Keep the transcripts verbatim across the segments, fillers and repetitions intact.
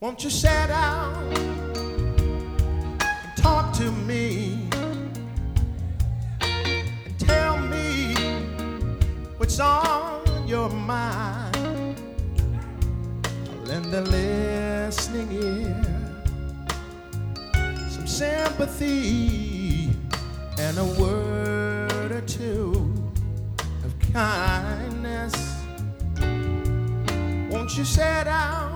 Won't you sit down and talk to me and tell me what's on your mind? I'll lend a listening ear, some sympathy, and a word or two of kindness. Won't you sit down,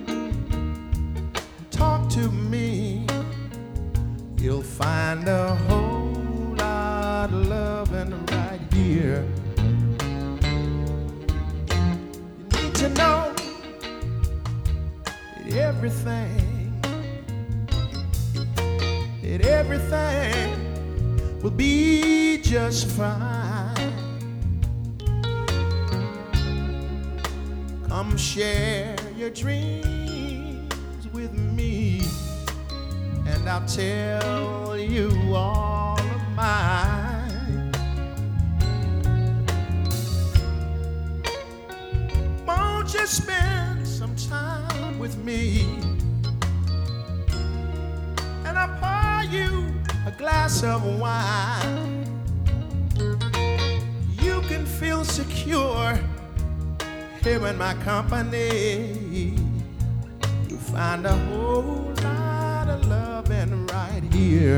talk to me? You'll find a whole lot of loving right here. You need to know that everything, that everything will be just fine. Come share your dreams with me, and I'll tell you all of mine. Won't you spend some time with me, and I'll pour you a glass of wine. You can feel secure here in my company. You'll find a whole lot of loving right here.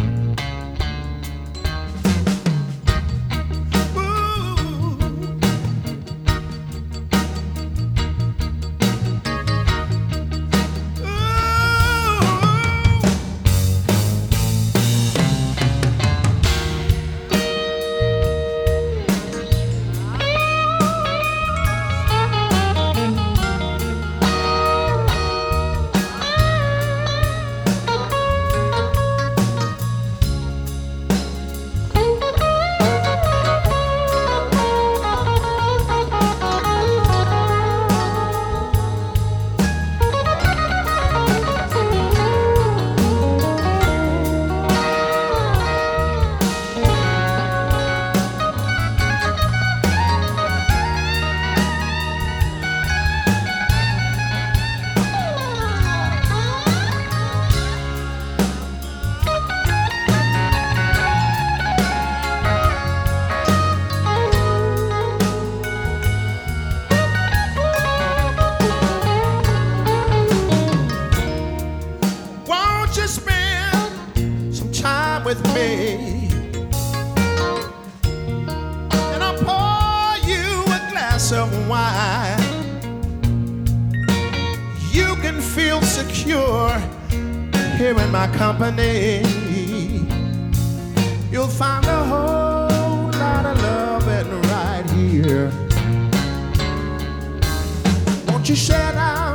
With me, and I'll pour you a glass of wine. You can feel secure here in my company. You'll find a whole lot of loving right here. Won't you sit down?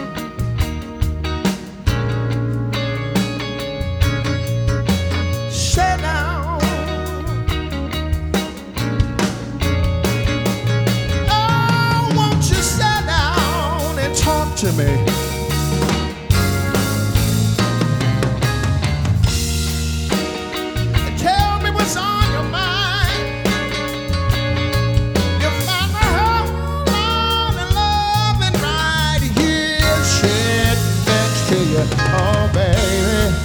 To me, and tell me what's on your mind. You'll find a whole lot of loving right here. Sit next to you, oh baby.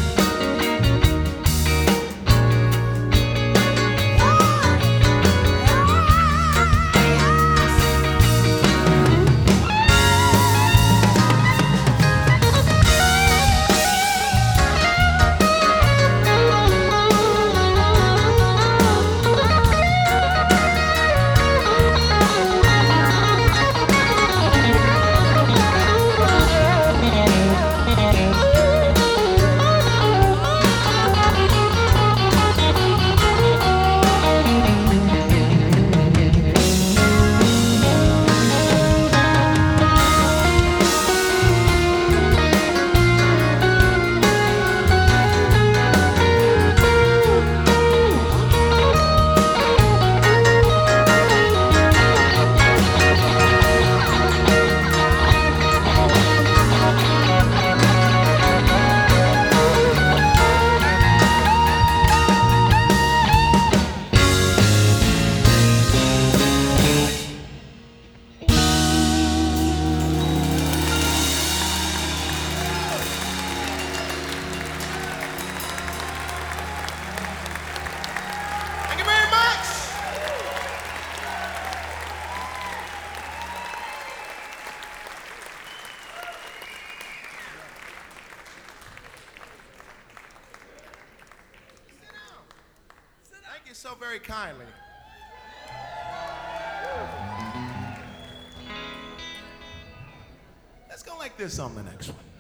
Thank you. you so very kindly. Let's go like this on the next one.